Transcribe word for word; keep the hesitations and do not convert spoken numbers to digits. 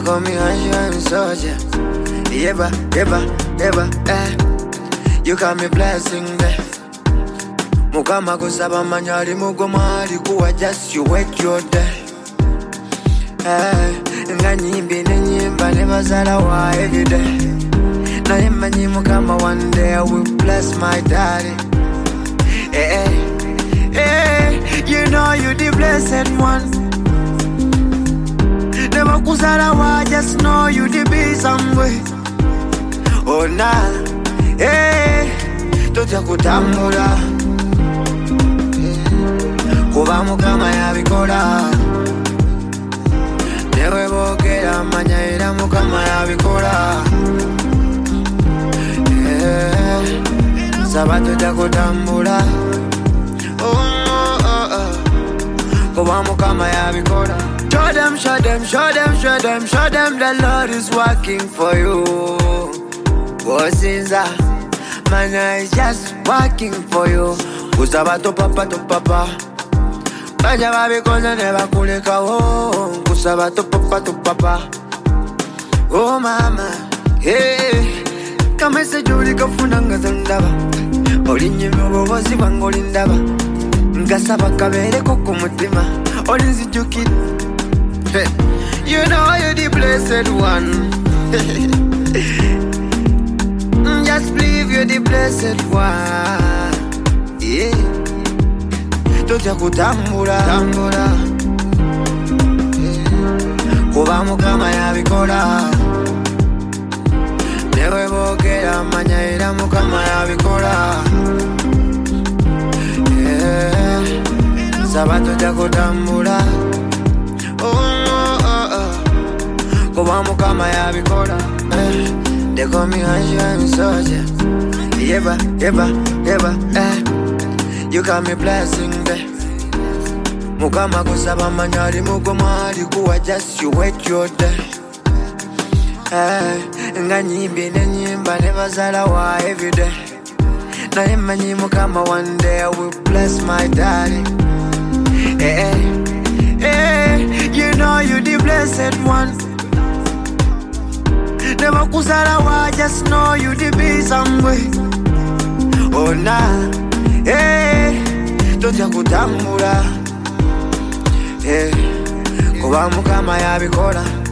call me Anjan Soldier. Yeba, yeba, yeba, eh. You got me blessing there. Mukama kusaba manyari mugomari kuwa just you wait your day. Eh, nga nyimbi ne nyimba ne bazala wa every day. Na yemba nyimukama one day I will bless my daddy. Eh, eh, eh, you know you the blessed one. Never kusala wa just know you the be somewhere. Oh nah, eh, toja kutambula. Kuba mukama yabikola. Newe bokera manya era mukama yabikola. Eh, sabato ja kutambula. Oh oh oh, kuba mukama yabikola. Show them, show them, show them, show them, show them the Lord is working for you. Gosinza, manya is just working for you. Kusaba to papa to papa. Baja babi kona neba kuleka wo. Kusaba to papa to papa. Oh mama, hey. Kama se juri kafuna ngazandaba. Olinye mwogo wazi wangolindaba. Ngasaba kabere koko mutima. Olinzi jukit. You know you're the blessed one. Just believe you're the blessed one. Yeah. Toja kutambula, tambula. Yeah. Kuba mukama yabikola. Newe bokera manya era mukama yabikola. Yeah. Sabato ja kutambula. Oh oh oh, kuba mukama yabikola. Eh. They call me Anjan Soldier. Yeba, yeba, yeba, eh. You got me blessing there. Mukama kusaba manyari mugomari kuwa just you wait your day. Eh, nga nyimbi ne nyimba ne bazala wa every day. Na yemba nyimukama one day I will bless my daddy. Eh, eh, eh, you know you the blessed one. Never kusala wa just know you the be somewhere. Oh nah, eh, toja kutambula. Eh, kuba mukama yabikola.